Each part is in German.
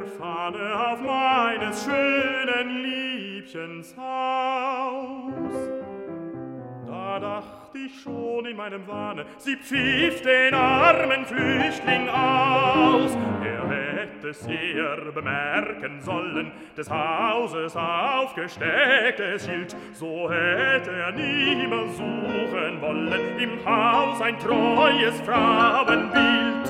Fahne auf meines schönen Liebchens Haus. Da dacht ich schon in meinem Wahne, sie pfiff den armen Flüchtling aus. Er hätte es eher bemerken sollen, des Hauses aufgestecktes Schild, so hätte er niemals suchen wollen, im Haus ein treues Frauenbild.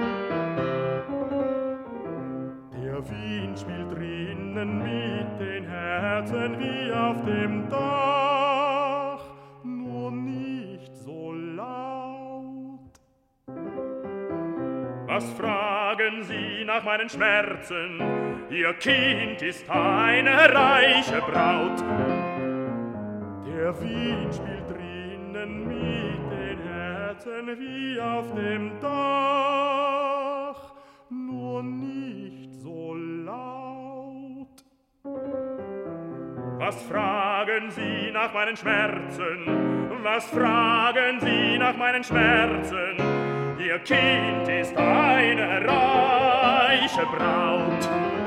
Der Wind spielt drinnen mit den Herzen wie auf dem Dach, nur nicht so laut. Was fragen Sie nach meinen Schmerzen? Ihr Kind ist eine reiche Braut. Der Wind spielt drinnen mit den Herzen wie auf dem Dach, nur nicht so laut. Was fragen Sie nach meinen Schmerzen? Was fragen Sie nach meinen Schmerzen? Ihr Kind ist eine reiche Braut.